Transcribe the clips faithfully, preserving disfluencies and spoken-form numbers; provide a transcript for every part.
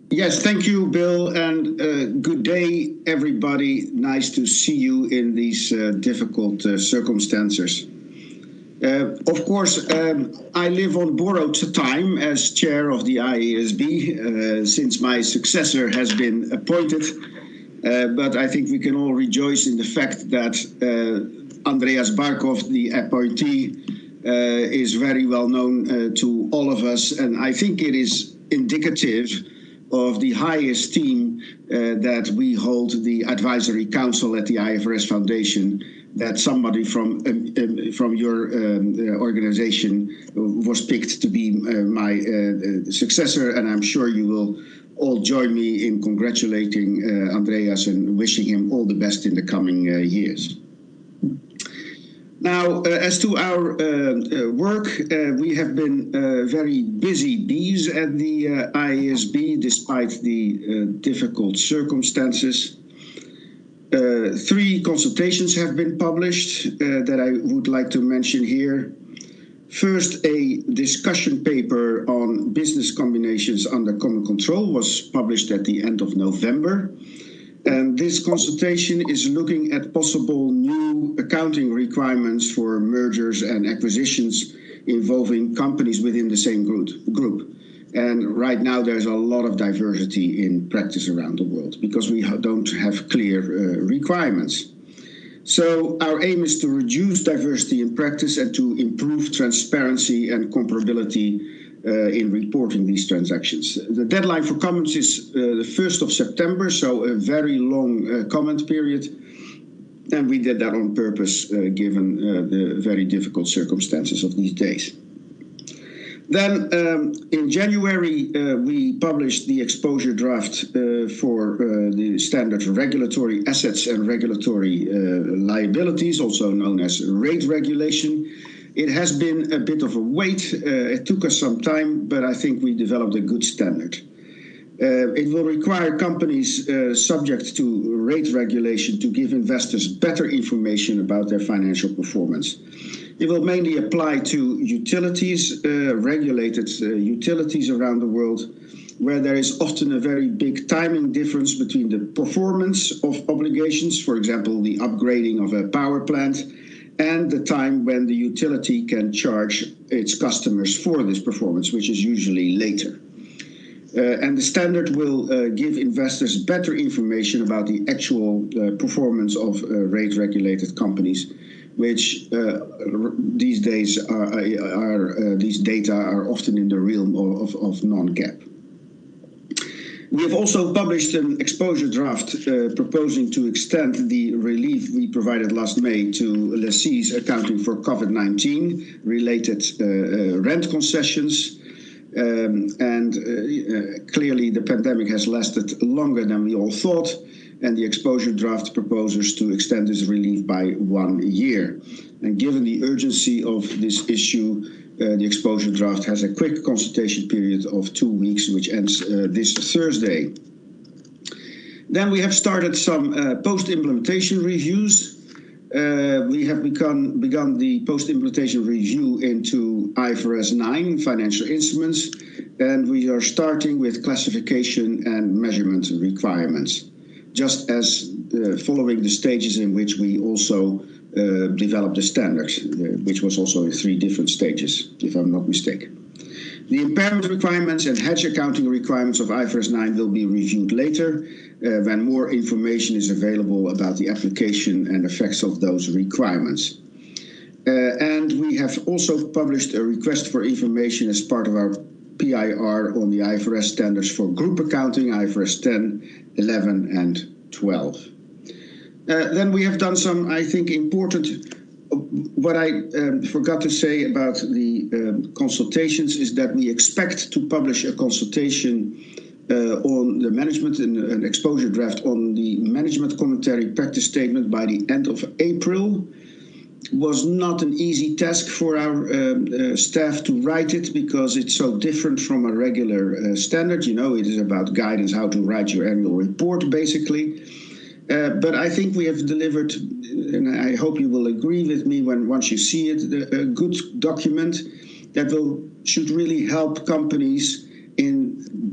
Yes, thank you, Bill, and uh, good day, everybody. Nice to see you in these uh, difficult uh, circumstances. Uh, of course, um, I live on borrowed time as chair of the I A S B uh, since my successor has been appointed. Uh, but I think we can all rejoice in the fact that uh, Andreas Barkov, the appointee, uh, is very well known uh, to all of us, and I think it is indicative of the high esteem uh, that we hold the advisory council at the I F R S Foundation, that somebody from um, um, from your um, uh, organization was picked to be uh, my uh, successor, and I'm sure you will all join me in congratulating uh, Andreas and wishing him all the best in the coming uh, years. Now, uh, as to our uh, uh, work, uh, we have been uh, very busy bees at the uh, I A S B despite the uh, difficult circumstances. Uh, three consultations have been published uh, that I would like to mention here. First, a discussion paper on business combinations under common control was published at the end of November. And this consultation is looking at possible new accounting requirements for mergers and acquisitions involving companies within the same group. And right now there's a lot of diversity in practice around the world because we don't have clear uh, requirements. So our aim is to reduce diversity in practice and to improve transparency and comparability uh, in reporting these transactions. The deadline for comments is uh, the first of September, so a very long uh, comment period. And we did that on purpose, uh, given uh, the very difficult circumstances of these days. Then um, in January, uh, we published the exposure draft uh, for uh, the standard regulatory assets and regulatory uh, liabilities, also known as rate regulation. It has been a bit of a wait. Uh, it took us some time, but I think we developed a good standard. Uh, it will require companies uh, subject to rate regulation to give investors better information about their financial performance. It will mainly apply to utilities, uh, regulated uh, utilities around the world, where there is often a very big timing difference between the performance of obligations, for example, the upgrading of a power plant, and the time when the utility can charge its customers for this performance, which is usually later. Uh, and the standard will uh, give investors better information about the actual uh, performance of uh, rate-regulated companies, which uh, these days are, are uh, these data are often in the realm of, of non-GAAP. We have also published an exposure draft uh, proposing to extend the relief we provided last May to lessees accounting for COVID nineteen related uh, uh, rent concessions. Um, and uh, uh, clearly the pandemic has lasted longer than we all thought, and the exposure draft proposes to extend this relief by one year. And given the urgency of this issue, uh, the exposure draft has a quick consultation period of two weeks, which ends uh, this Thursday. Then we have started some uh, post-implementation reviews. Uh, we have begun, begun the post-implementation review into I F R S nine, financial instruments, and we are starting with classification and measurement requirements, just as uh, following the stages in which we also uh, developed the standard, uh, which was also in three different stages, if I'm not mistaken. The impairment requirements and hedge accounting requirements of I F R S nine will be reviewed later uh, when more information is available about the application and effects of those requirements. Uh, and we have also published a request for information as part of our P I R on the I F R S standards for group accounting, I F R S ten, eleven, and twelve. Uh, then we have done some, I think, important. What I um, forgot to say about the um, consultations is that we expect to publish a consultation uh, on the management and an exposure draft on the management commentary practice statement by the end of April. Was not an easy task for our um, uh, staff to write it because it's so different from a regular uh, standard. You know, it is about guidance how to write your annual report, basically. Uh, but I think we have delivered, and I hope you will agree with me when once you see it, the, a good document that will should really help companies in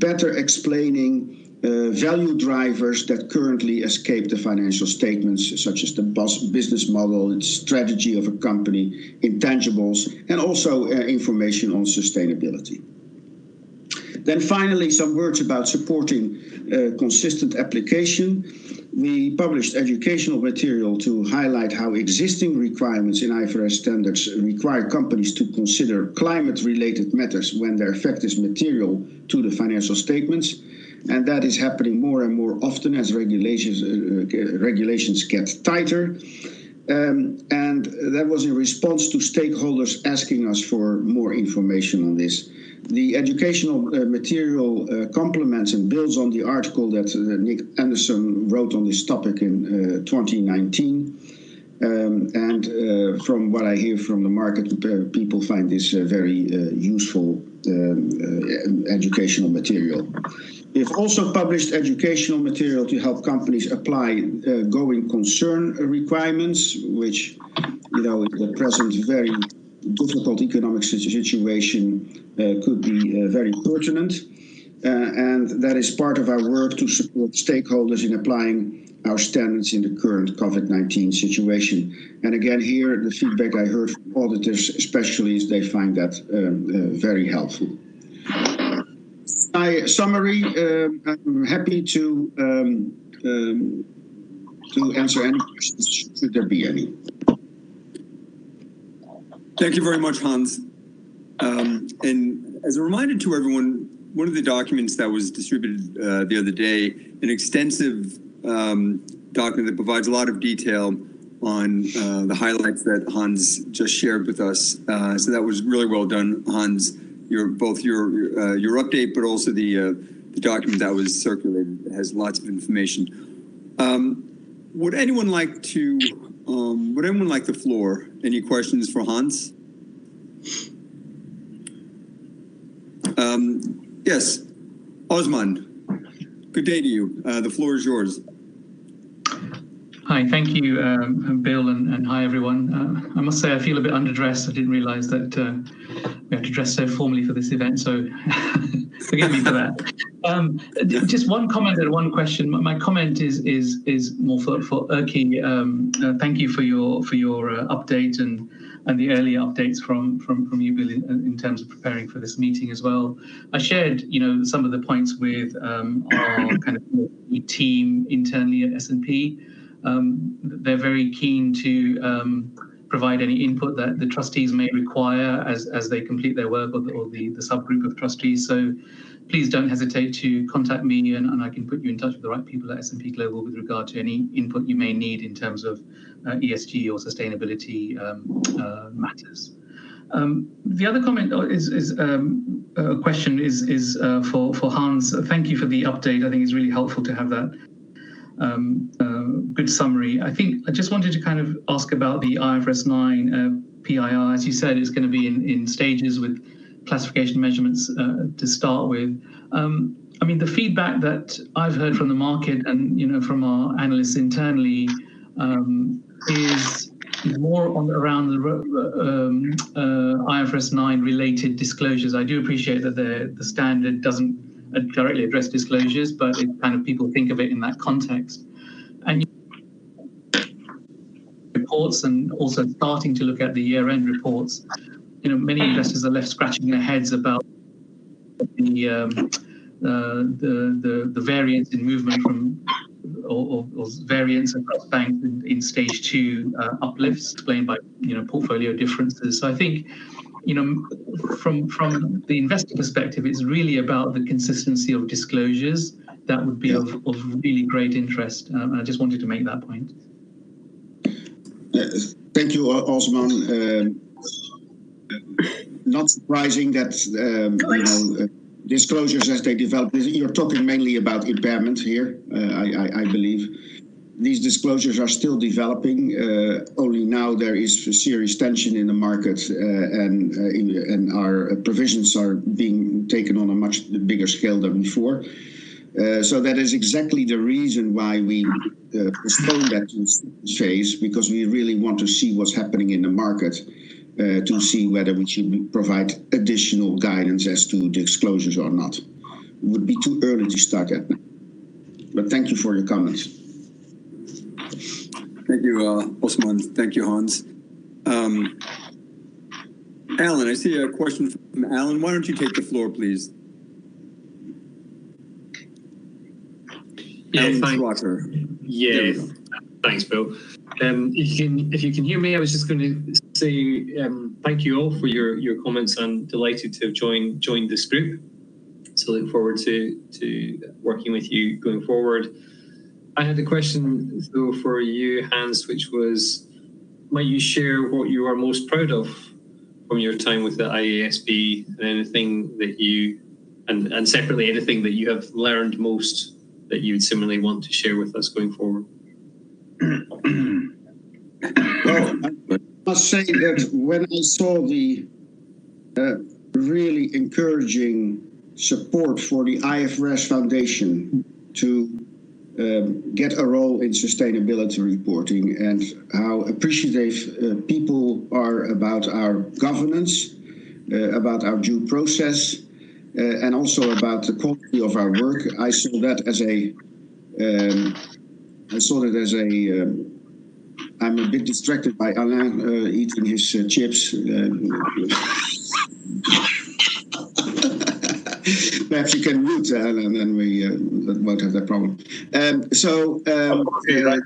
better explaining uh, value drivers that currently escape the financial statements, such as the business model, its strategy of a company, intangibles, and also uh, information on sustainability. Then finally, some words about supporting uh, consistent application. We published educational material to highlight how existing requirements in I F R S standards require companies to consider climate-related matters when their effect is material to the financial statements. And that is happening more and more often as regulations, uh, regulations get tighter. Um, and that was in response to stakeholders asking us for more information on this. The educational uh, material uh, complements and builds on the article that uh, Nick Anderson wrote on this topic in uh, twenty nineteen. Um, and uh, from what I hear from the market, uh, people find this uh, very uh, useful um, uh, educational material. We've also published educational material to help companies apply uh, going concern requirements, which, you know, in the present very difficult economic situation uh, could be uh, very pertinent. Uh, and that is part of our work to support stakeholders in applying our standards in the current COVID nineteen situation. And again, here, the feedback I heard from auditors especially is they find that um, uh, very helpful. My summary, uh, I'm happy to, um, um, to answer any questions, should there be any. Thank you very much, Hans. Um, and as a reminder to everyone, one of the documents that was distributed uh, the other day, an extensive um, document that provides a lot of detail on uh, the highlights that Hans just shared with us. Uh, so that was really well done, Hans. Your both your uh, your update, but also the uh, the document that was circulated has lots of information. Um, would anyone like to? Um, would anyone like the floor? Any questions for Hans? Um, yes, Osman. Good day to you. Uh, the floor is yours. Hi, thank you, um, Bill, and, and hi, everyone. Uh, I must say I feel a bit underdressed. I didn't realise that uh, we have to dress so formally for this event, so forgive me for that. Um, just one comment and one question. My comment is is is more for for Erkki. Um, uh, thank you for your for your uh, update and and the early updates from from from you, Bill, in, in terms of preparing for this meeting as well. I shared, you know, some of the points with um, our kind of team internally at S and P. Um, they're very keen to um, provide any input that the trustees may require as, as they complete their work, or the, or the, the subgroup of trustees. So please don't hesitate to contact me, and, and I can put you in touch with the right people at S and P Global with regard to any input you may need in terms of uh, E S G or sustainability um, uh, matters. Um, the other comment is, is um, a question is, is uh, for, for Hans. Thank you for the update. I think it's really helpful to have that Um, uh, good summary. I think I just wanted to kind of ask about the I F R S nine uh, P I R. As you said, it's going to be in, in stages with classification measurements uh, to start with. Um, I mean, the feedback that I've heard from the market and, you know, from our analysts internally um, is more on around the um, uh, I F R S nine related disclosures. I do appreciate that the, the standard doesn't directly address disclosures, but it kind of people think of it in that context. And reports, and also starting to look at the year-end reports, you know, many investors are left scratching their heads about the um, uh, the, the the variance in movement from or, or, or variance across banks in, in stage two uh, uplifts explained by, you know, portfolio differences. So I think, you know, from from the investor perspective, it's really about the consistency of disclosures that would be of, of really great interest. Um, and I just wanted to make that point. Uh, thank you, Osman. Uh, not surprising that um, you know uh, disclosures as they develop. You're talking mainly about impairment here, uh, I, I, I believe. These disclosures are still developing. Uh, only now there is serious tension in the market, uh, and uh, in, and our provisions are being taken on a much bigger scale than before. Uh, so that is exactly the reason why we uh, postponed that phase, because we really want to see what's happening in the market uh, to see whether we should provide additional guidance as to disclosures or not. would be too early to start that now. But thank you for your comments. Thank you, uh, Osman. Thank you, Hans. Um, Alan, I see a question from Alan. Why don't you take the floor, please? Yeah, Alan thanks. Schrocker. Yeah, thanks, Bill. Um, if you can, if you can hear me, I was just going to say um, thank you all for your, your comments. I'm delighted to have joined joined this group. So look forward to to working with you going forward. I had a question though for you, Hans, which was, might you share what you are most proud of from your time with the I A S B, and anything that you, and, and separately anything that you have learned most that you would similarly want to share with us going forward? Well, I must say that when I saw the uh, really encouraging support for the I F R S Foundation to um, get a role in sustainability reporting, and how appreciative uh, people are about our governance, uh, about our due process, uh, and also about the quality of our work, I saw that as a, um, I saw that as a. Um, I'm a bit distracted by Alain uh, eating his uh, chips. Um, Perhaps you can mute, Alain, and then we uh, won't have that problem. Um, so um, uh,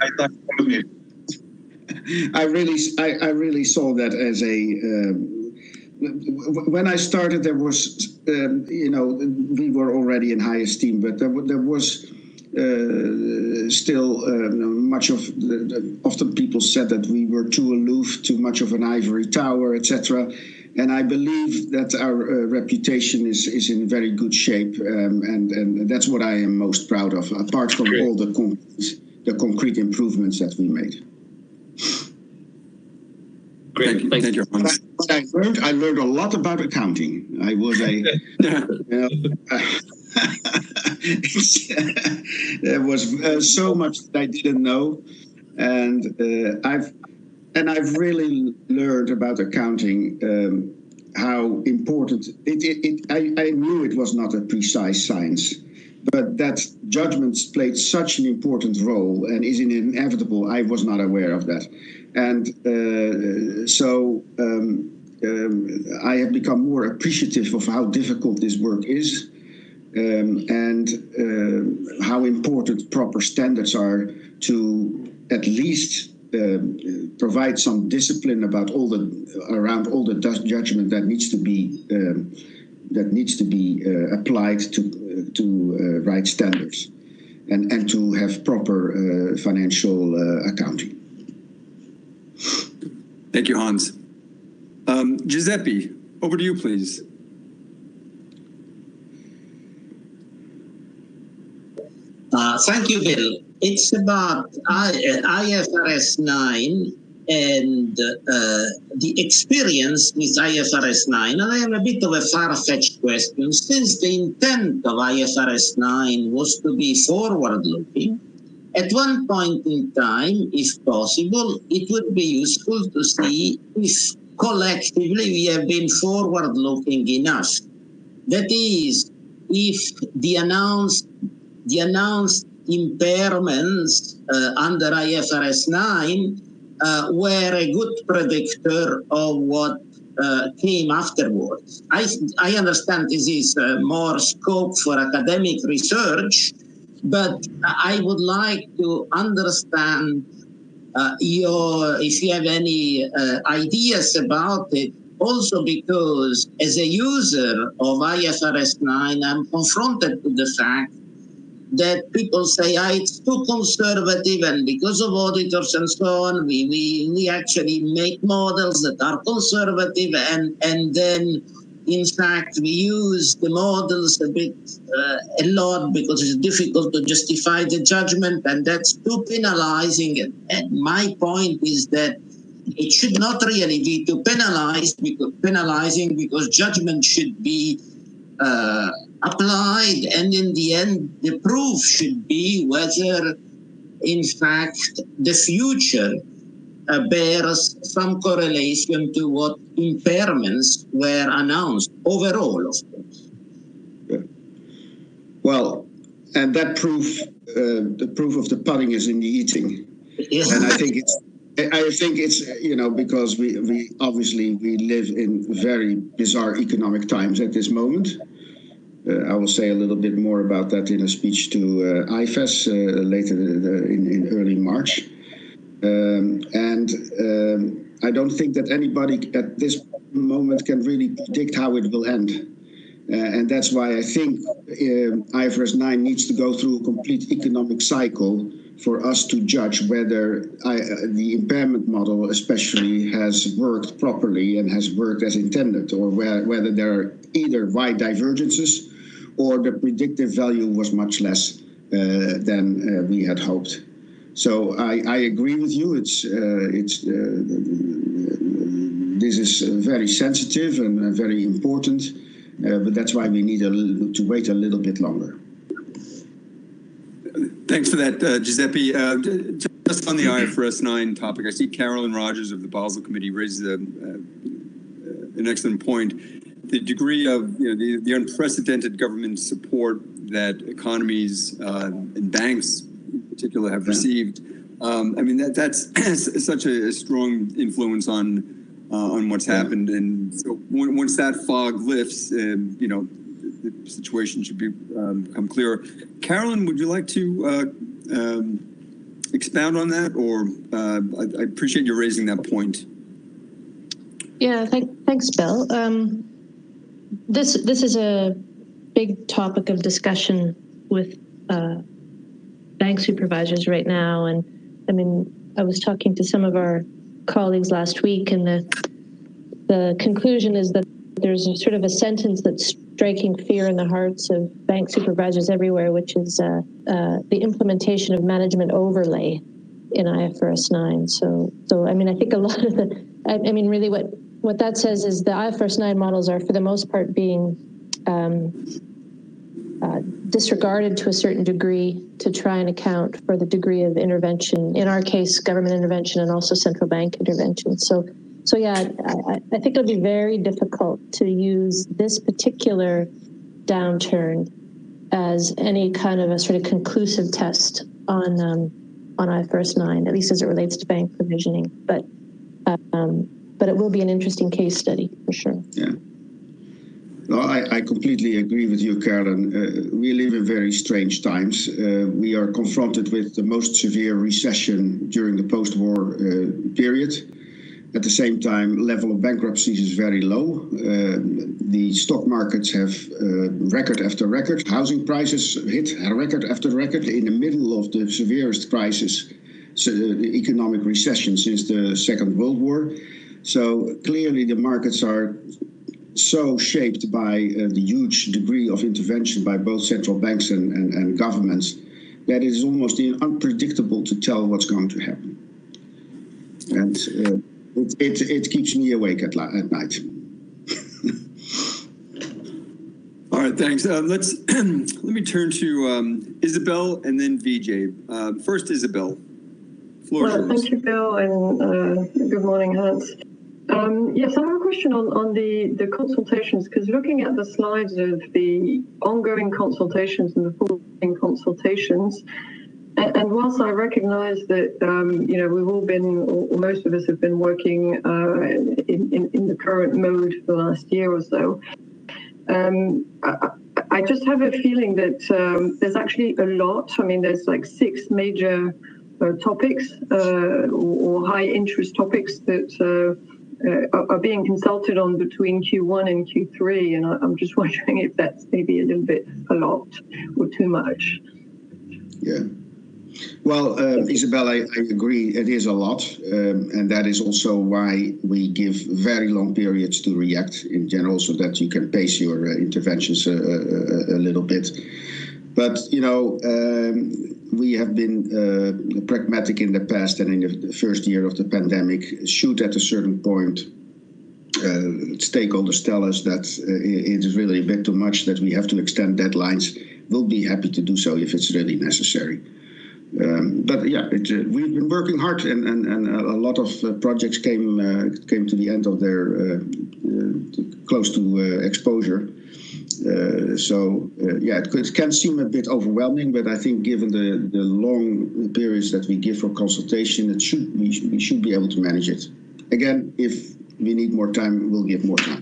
I really, I, I really saw that as a. Um, when I started, there was, um, you know, we were already in high esteem, but there, there was. Uh, still, uh, much of the, often people said that we were too aloof, too much of an ivory tower, et cetera. And I believe that our uh, reputation is is in very good shape, um, and and that's what I am most proud of, apart from Great. all the concrete, the concrete improvements that we made. Great, thank, thank you. But I, but I learned I learned a lot about accounting. I was a. you know, uh, there was uh, so much that I didn't know, and uh, I've and I've really learned about accounting, um, how important it. it, it I, I knew it was not a precise science, but that judgments played such an important role and is inevitable. I was not aware of that, and uh, so um, um, I have become more appreciative of how difficult this work is. Um, and uh, how important proper standards are to at least uh, provide some discipline about all the around all the judgment that needs to be um, that needs to be uh, applied to uh, to uh, right standards, and and to have proper uh, financial uh, accounting. Thank you, Hans. Um, Giuseppe, over to you, please. Uh, thank you, Bill. It's about I F R S nine and uh, the experience with I F R S nine. And I have a bit of a far-fetched question. Since the intent of I F R S nine was to be forward-looking, at one point in time, if possible, it would be useful to see if collectively we have been forward-looking enough. That is, if the announced The announced impairments uh, under I F R S nine uh, were a good predictor of what uh, came afterwards. I, I understand this is uh, more scope for academic research, but I would like to understand uh, your, if you have any uh, ideas about it, also because as a user of I F R S nine, I'm confronted with the fact that people say, ah, it's too conservative, and because of auditors and so on, we, we, we actually make models that are conservative, and, and then, in fact, we use the models a bit, uh, a lot, because it's difficult to justify the judgment, and that's too penalizing. And, and my point is that it should not really be too penalized, because, penalizing, because judgment should be uh, applied, and in the end, the proof should be whether, in fact, the future uh, bears some correlation to what impairments were announced overall, of course. Well, and that proof, uh, the proof of the pudding is in the eating. Yes. And I think it's, I think it's, you know, because we, we obviously we live in very bizarre economic times at this moment. Uh, I will say a little bit more about that in a speech to uh, I F E S uh, later in, in early March. Um, and um, I don't think that anybody at this moment can really predict how it will end. Uh, and that's why I think uh, I F R S nine needs to go through a complete economic cycle for us to judge whether I, uh, the impairment model especially has worked properly and has worked as intended, or where, whether there are either wide divergences or the predictive value was much less uh, than uh, we had hoped. So I, I agree with you. It's uh, it's uh, this is uh, very sensitive and uh, very important, uh, but that's why we need a little, to wait a little bit longer. Thanks for that, uh, Giuseppe. Uh, just on the I F R S nine topic, I see Carolyn Rogers of the Basel Committee raises a, uh, an excellent point. The degree of you know, the, the unprecedented government support that economies uh, and banks in particular have received. Um, I mean, that, that's such a, a strong influence on uh, on what's happened. And so when, once that fog lifts, uh, you know, the, the situation should be um, become clearer. Carolyn, would you like to uh, um, expound on that? Or uh, I, I appreciate you raising that point. Yeah, thank, thanks, Bill. Um, this this is a big topic of discussion with uh, bank supervisors right now, and I mean, I was talking to some of our colleagues last week, and the the conclusion is that there's a sort of a sentence that's striking fear in the hearts of bank supervisors everywhere, which is uh, uh, the implementation of management overlay in I F R S nine. So, so I mean, I think a lot of the, I, I mean, really, what what that says is the I F R S nine models are, for the most part, being um, Uh, disregarded to a certain degree to try and account for the degree of intervention, in our case, government intervention and also central bank intervention. So, so yeah, I, I think it'll be very difficult to use this particular downturn as any kind of a sort of conclusive test on um, on I F R S nine, at least as it relates to bank provisioning. But um, but it will be an interesting case study for sure. Yeah. No, I, I completely agree with you, Carolyn. Uh, we live in very strange times. Uh, we are confronted with the most severe recession during the post-war uh, period. At the same time, level of bankruptcies is very low. Uh, the stock markets have uh, record after record. Housing prices hit record after record in the middle of the severest crisis, so the economic recession since the Second World War. So clearly the markets are so shaped by uh, the huge degree of intervention by both central banks and, and, and governments that it is almost unpredictable to tell what's going to happen. And uh, it, it, it keeps me awake at, at night. All right, thanks. Uh, let's let me turn to um, Isabel and then Vijay. Uh, first, Isabel. Floor is well, yours. Thank you, Bill, and uh, good morning, Hans. Um, yes, I have a question on, on the, the consultations, because looking at the slides of the ongoing consultations and the forthcoming consultations, and, and whilst I recognise that, um, you know, we've all been, or, or most of us have been working uh, in, in, in the current mode for the last year or so, um, I, I just have a feeling that um, there's actually a lot. I mean, there's like six major uh, topics uh, or, or high interest topics that uh, Uh, are being consulted on between Q one and Q three, and I'm just wondering if that's maybe a little bit a lot or too much. Yeah. Well, uh, Isabel, I, I agree. It is a lot, um, and that is also why we give very long periods to react in general, so that you can pace your uh, interventions a, a, a little bit. But you know. Um, We have been uh, pragmatic in the past, and in the first year of the pandemic, shoot at a certain point. Uh, stakeholders tell us that uh, it is really a bit too much, that we have to extend deadlines. We'll be happy to do so if it's really necessary. Um, but yeah, it, uh, we've been working hard, and, and, and a lot of uh, projects came uh, came to the end of their uh, uh, close to uh, exposure. Uh, so uh, yeah, it, could, it can seem a bit overwhelming, but I think given the, the long periods that we give for consultation, it should we, should we should be able to manage it. Again, if we need more time, we'll give more time.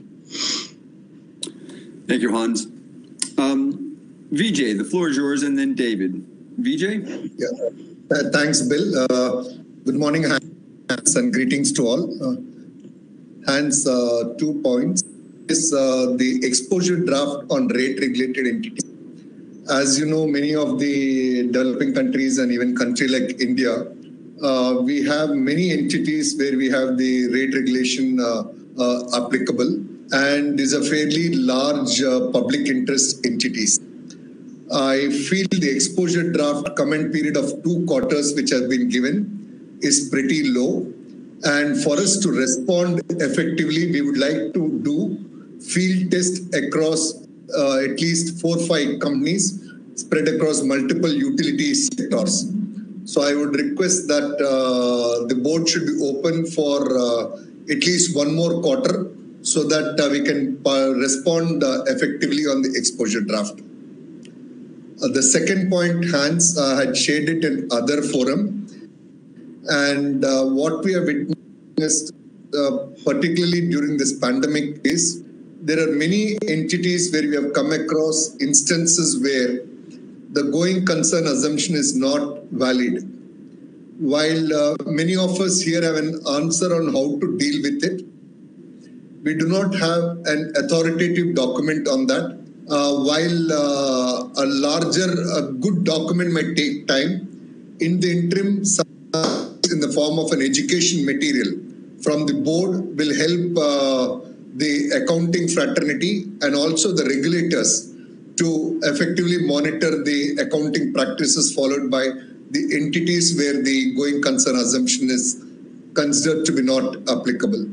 Thank you, Hans. Um, Vijay, the floor is yours, and then David. Vijay? Yeah. Uh, thanks, Bill. Uh, good morning, Hans, and greetings to all. Uh, Hans, uh, two points. Is uh, the exposure draft on rate-regulated entities. As you know, many of the developing countries and even country like India, uh, we have many entities where we have the rate regulation uh, uh, applicable, and these are fairly large uh, public interest entities. I feel the exposure draft comment period of two quarters which has been given is pretty low, and for us to respond effectively, we would like to do field test across uh, at least four or five companies spread across multiple utility sectors. So I would request that uh, the board should be open for uh, at least one more quarter so that uh, we can uh, respond uh, effectively on the exposure draft. Uh, the second point, Hans uh, had shared it in other forum, and uh, what we have witnessed, uh, particularly during this pandemic, is there are many entities where we have come across instances where the going concern assumption is not valid. While uh, many of us here have an answer on how to deal with it, we do not have an authoritative document on that. Uh, while uh, a larger, a good document might take time, in the interim, in the form of an education material from the board will help uh, the accounting fraternity and also the regulators to effectively monitor the accounting practices followed by the entities where the going concern assumption is considered to be not applicable.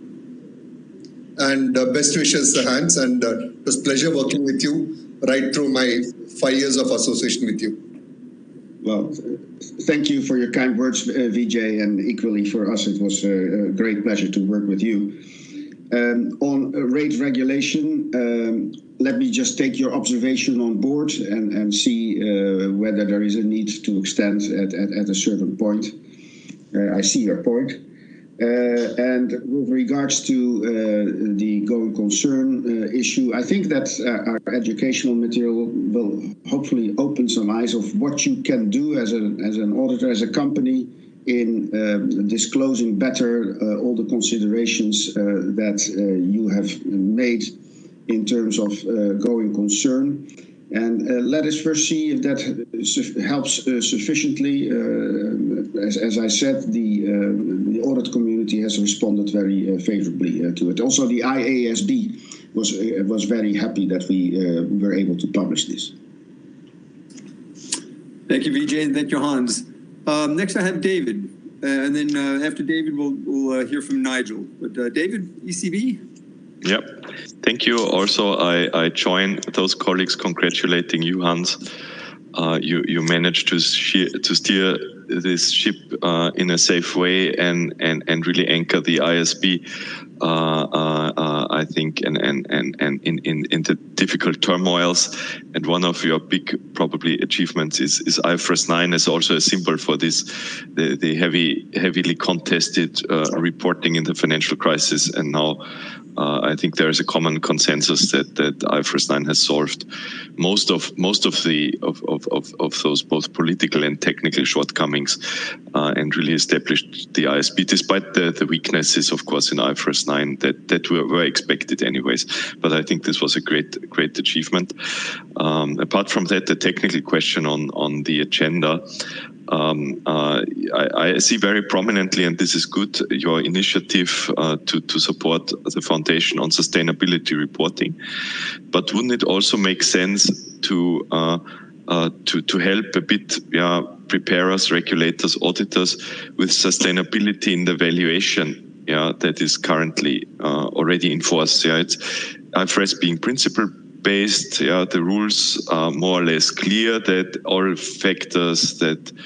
And uh, best wishes, Hans, and uh, it was a pleasure working with you right through my five years of association with you. Well, thank you for your kind words, uh, Vijay, and equally for us, it was a, a great pleasure to work with you. Um, on rate regulation, um, let me just take your observation on board and, and see uh, whether there is a need to extend at, at, at a certain point. Uh, I see your point. Uh, and with regards to uh, the going concern uh, issue, I think that uh, our educational material will hopefully open some eyes of what you can do as, a, as an auditor, as a company, in um, disclosing better uh, all the considerations uh, that uh, you have made in terms of uh, going concern. And uh, let us first see if that helps uh, sufficiently. Uh, as, as I said, the, uh, the audit community has responded very uh, favorably uh, to it. Also, the I A S B was, uh, was very happy that we uh, were able to publish this. Thank you, Vijay, and thank you, Hans. Um, next, I have David, uh, and then uh, after David, we'll, we'll uh, hear from Nigel. But uh, David, E C B? Yep. Thank you. Also, I, I join those colleagues congratulating you, Hans. Uh, you, you managed to, sheer, to steer this ship uh, in a safe way and, and, and really anchor the I S B, uh, uh, uh, I think, and, and, and, and in, in, in the difficult turmoils. And one of your big, probably, achievements is, is I F R S nine is also a symbol for this, the, the heavy, heavily contested uh, reporting in the financial crisis. And now uh, I think there is a common consensus that, that I F R S nine has solved most of most of the of, of, of, of those both political and technical shortcomings uh, and really established the I S B, despite the, the weaknesses, of course, in I F R S nine that, that were, were expected anyways. But I think this was a great, great achievement. Um, apart from that, the technical question on, on the agenda, Um, uh, I, I see very prominently, and this is good, your initiative uh, to, to support the Foundation on sustainability reporting. But wouldn't it also make sense to uh, uh, to, to help a bit yeah, prepare us, regulators, auditors, with sustainability in the valuation yeah, that is currently uh, already in force? Yeah, it's I F R S being principle based, yeah, the rules are more or less clear that all factors that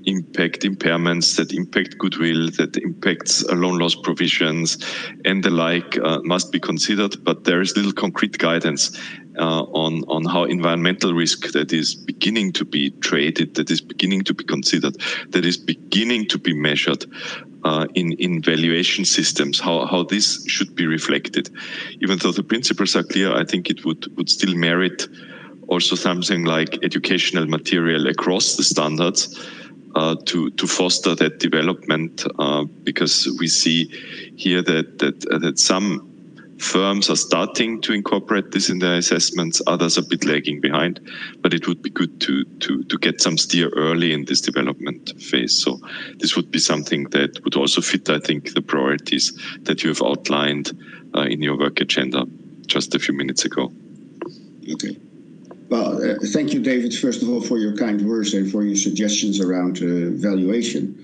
impact impairments, that impact goodwill, that impacts uh, loan loss provisions and the like uh, must be considered, but there is little concrete guidance uh, on, on how environmental risk that is beginning to be traded, that is beginning to be considered, that is beginning to be measured uh, in, in valuation systems, how, how this should be reflected. Even though the principles are clear, I think it would, would still merit also something like educational material across the standards uh, to to foster that development, uh, because we see here that that uh, that some firms are starting to incorporate this in their assessments, others are a bit lagging behind, but it would be good to to to get some steer early in this development phase. So this would be something that would also fit, I think, the priorities that you have outlined uh, in your work agenda just a few minutes ago. Okay. Well, uh, thank you, David, first of all, for your kind words and for your suggestions around uh, valuation.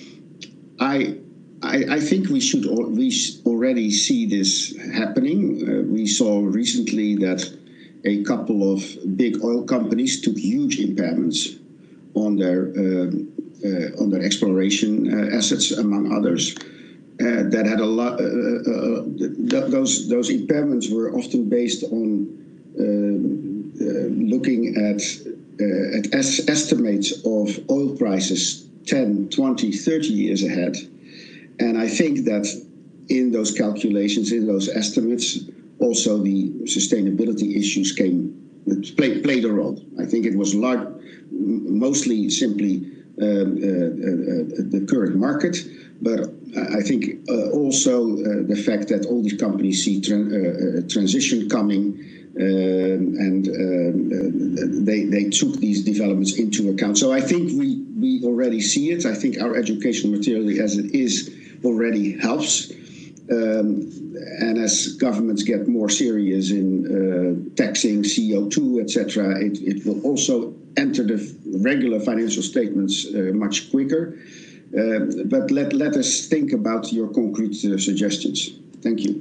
I, I, I think we should al we already see this happening. Uh, we saw recently that a couple of big oil companies took huge impairments on their um, uh, on their exploration uh, assets, among others. Uh, that had a lot. Uh, uh, th those those impairments were often based on Um, uh, looking at, uh, at es estimates of oil prices ten, twenty, thirty years ahead. And I think that in those calculations, in those estimates, also the sustainability issues came, play, played a role. I think it was large, mostly simply um, uh, uh, the current market, but I think uh, also uh, the fact that all these companies see tran uh, transition coming. Um, and um, they, they took these developments into account. So I think we, we already see it. I think our educational material as it is already helps. Um, and as governments get more serious in uh, taxing C O two, et cetera, it, it will also enter the regular financial statements uh, much quicker. Uh, but let, let us think about your concrete uh, suggestions. Thank you.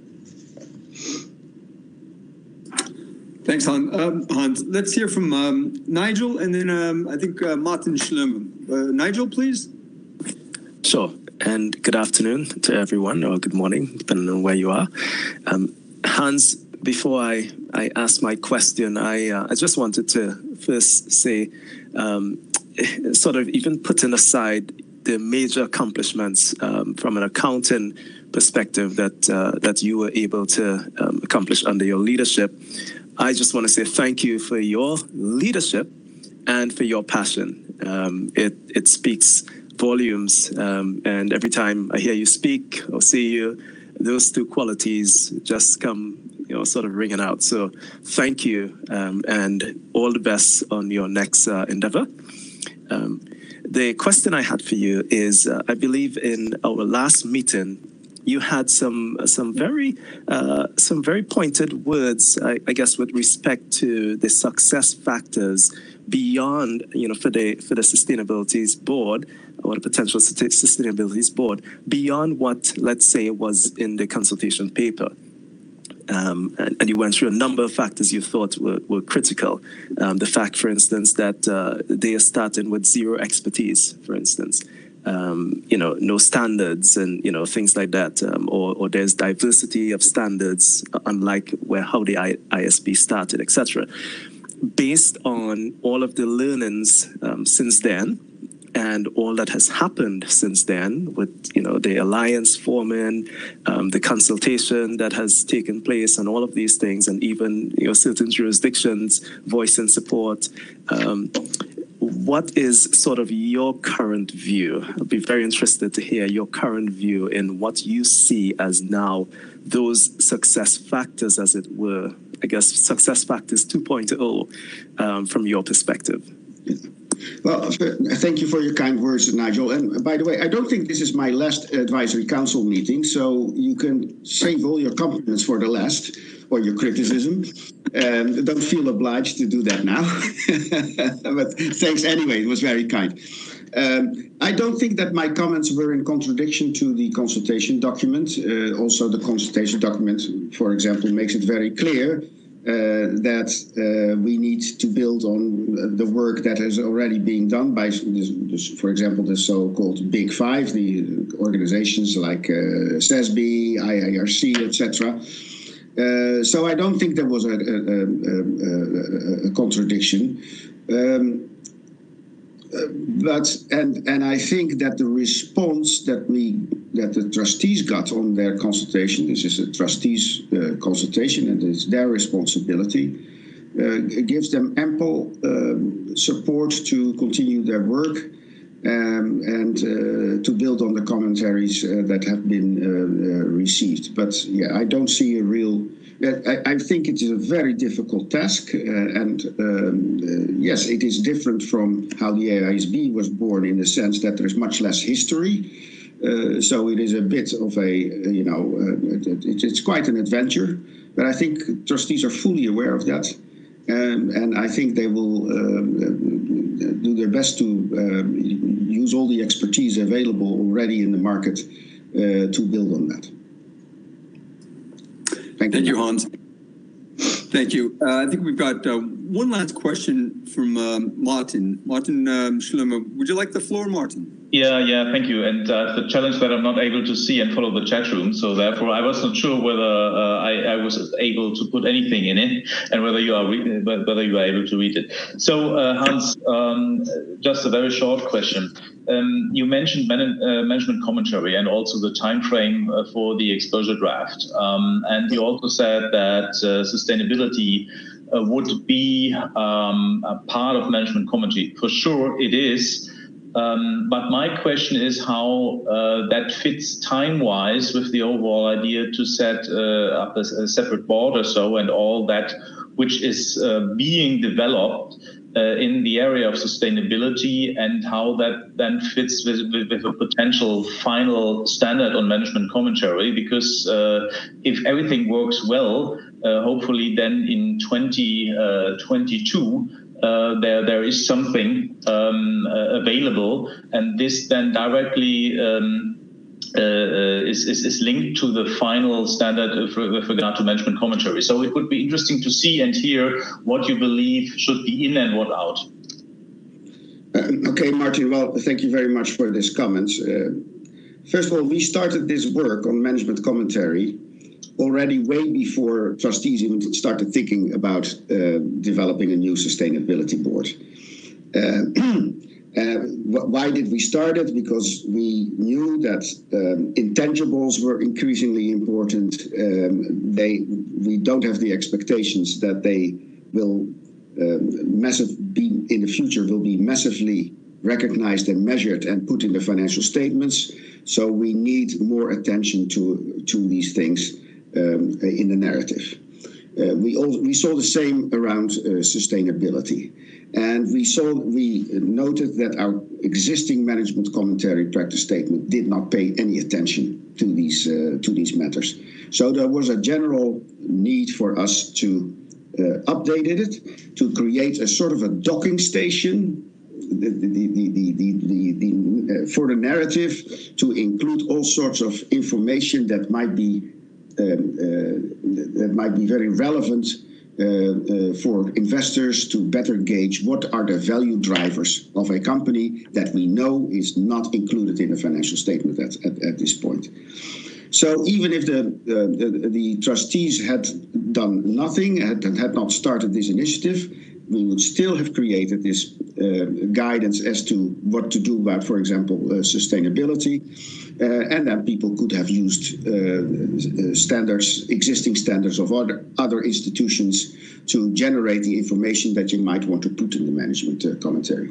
Thanks, Han. Um, Hans. Let's hear from um, Nigel, and then um, I think uh, Martin Schlimm. Uh, Nigel, please. Sure, and good afternoon to everyone, or good morning, depending on where you are. Um, Hans, before I, I ask my question, I, uh, I just wanted to first say, um, sort of even putting aside the major accomplishments um, from an accounting perspective that, uh, that you were able to um, accomplish under your leadership, I just want to say thank you for your leadership and for your passion. Um, it, it speaks volumes, um, and every time I hear you speak or see you, those two qualities just come, you know, sort of ringing out. So thank you, um, and all the best on your next uh, endeavor. Um, the question I had for you is, uh, I believe in our last meeting, you had some some very uh, some very pointed words, I, I guess, with respect to the success factors beyond, you know, for the for the sustainability's board or the potential sustainability's board beyond what, let's say, was in the consultation paper. Um, and, and you went through a number of factors you thought were, were critical. Um, the fact, for instance, that uh, they are starting with zero expertise, for instance. Um, you know, no standards and, you know, things like that, um, or, or there's diversity of standards, unlike where how the I S B started, et cetera. Based on all of the learnings um, since then, and all that has happened since then, with, you know, the alliance forming, um, the consultation that has taken place, and all of these things, and even, you know, certain jurisdictions voicing support. Um, What is sort of your current view? I'd be very interested to hear your current view in what you see as now those success factors, as it were, I guess success factors two point oh um, from your perspective. Well, thank you for your kind words, Nigel. And by the way, I don't think this is my last advisory council meeting, so you can save all your compliments for the last, or your criticism. Um, don't feel obliged to do that now. But thanks anyway, it was very kind. Um, I don't think that my comments were in contradiction to the consultation document. Uh, also, the consultation document, for example, makes it very clear Uh, that uh, we need to build on the work that is already being done by, for example, the so-called Big Five, the organizations like uh, S E S B, I I R C, et cetera. Uh, so I don't think there was a, a, a, a contradiction. Um, But and and I think that the response that we that the trustees got on their consultation, this is a trustees uh, consultation and it's their responsibility, uh, gives them ample um, support to continue their work um, and uh, to build on the commentaries uh, that have been uh, uh, received. But yeah, I don't see a real. I, I think it is a very difficult task, uh, and um, uh, yes, it is different from how the A I S B was born in the sense that there is much less history. Uh, so it is a bit of a, you know, uh, it, it's quite an adventure. But I think trustees are fully aware of that, um, and I think they will uh, do their best to uh, use all the expertise available already in the market uh, to build on that. Thank, Thank you, Hans. Thank you. Uh, I think we've got uh, one last question from um, Martin. Martin um, Schlemmer, would you like the floor, Martin? Yeah, yeah, thank you. And uh, the challenge that I'm not able to see and follow the chat room, so therefore I was not sure whether uh, I, I was able to put anything in it and whether you are whether you are able to read it. So uh, Hans, um, just a very short question. Um, you mentioned man uh, management commentary and also the time frame uh, for the exposure draft, um, and you also said that uh, sustainability uh, would be um, a part of management commentary. For sure, it is. Um, but my question is how uh, that fits time-wise with the overall idea to set uh, up a, a separate board or so, and all that which is uh, being developed uh, in the area of sustainability, and how that then fits with, with, with a potential final standard on management commentary. Because uh, if everything works well, uh, hopefully then in twenty twenty-two, Uh, there, there is something um, uh, available, and this then directly um, uh, is, is, is linked to the final standard with, with regard to management commentary. So it would be interesting to see and hear what you believe should be in and what out. Uh, okay, Martin, well, thank you very much for this comment. Uh, first of all, we started this work on management commentary already way before trustees even started thinking about uh, developing a new sustainability board. Uh, uh, why did we start it? Because we knew that um, intangibles were increasingly important. Um, they, we don't have the expectations that they will um, massive be in the future will be massively recognized and measured and put in the financial statements. So we need more attention to to these things. Um, in the narrative. Uh, we, all, we saw the same around uh, sustainability. And we saw, we noted that our existing management commentary practice statement did not pay any attention to these, uh, to these matters. So there was a general need for us to uh, update it, to create a sort of a docking station The, the, the, the, the, the, the, uh, for the narrative, to include all sorts of information that might be Um, uh, that might be very relevant uh, uh, for investors to better gauge what are the value drivers of a company that we know is not included in a financial statement at, at, at this point. So even if the, uh, the, the trustees had done nothing, had, had not started this initiative, we would still have created this uh, guidance as to what to do about, for example, uh, sustainability. Uh, and then people could have used uh, standards, existing standards of other, other institutions to generate the information that you might want to put in the management uh, commentary.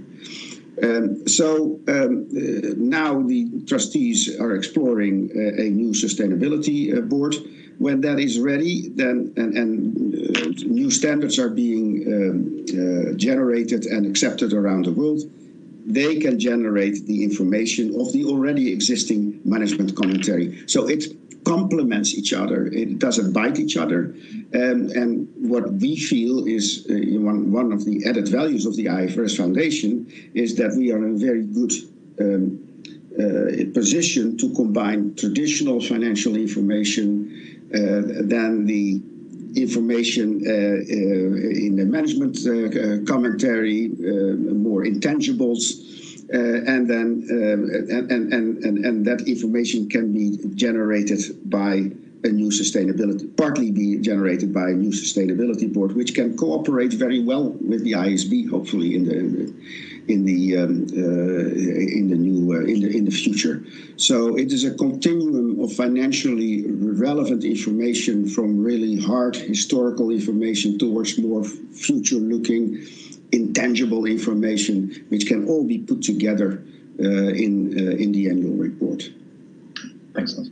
Um, so um, uh, now the trustees are exploring uh, a new sustainability uh, board. When that is ready, then and, and uh, new standards are being um, uh, generated and accepted around the world, they can generate the information of the already existing management commentary. So it complements each other. It doesn't bite each other. Um, and what we feel is uh, one, one of the added values of the I F R S Foundation is that we are in a very good um, uh, position to combine traditional financial information uh, than the information uh, uh, in the management uh, commentary, uh, more intangibles. Uh, and then uh, and, and, and, and that information can be generated by a new sustainability, partly be generated by a new sustainability board, which can cooperate very well with the I S B, hopefully in the in the um, uh, in the new uh, in the in the future. So it is a continuum of financially relevant information, from really hard historical information towards more future-looking, intangible information, which can all be put together uh, in uh, in the annual report. Thanks, Hans.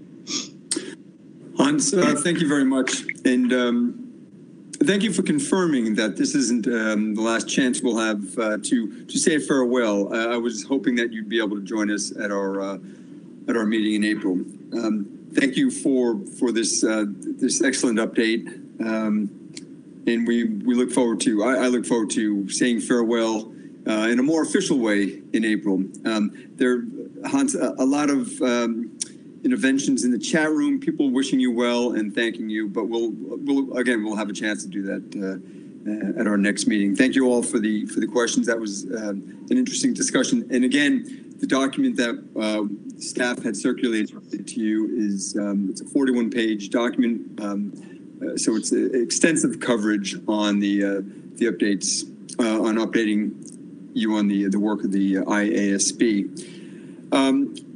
Hans, uh, thank you very much, and um, thank you for confirming that this isn't um, the last chance we'll have uh, to to say farewell. Uh, I was hoping that you'd be able to join us at our uh, at our meeting in April. Um, thank you for for this uh, this excellent update. Um, And we, we look forward to, I, I look forward to saying farewell uh, in a more official way in April. Um, there, Hans, a, a lot of um, interventions in the chat room, people wishing you well and thanking you, but we'll, we'll again, we'll have a chance to do that uh, at our next meeting. Thank you all for the, for the questions. That was uh, an interesting discussion. And again, the document that uh, staff had circulated to you is, um, it's a forty-one page document. Um, Uh, so it's uh, extensive coverage on the uh, the updates uh, on updating you on the the work of the I A S B. Um,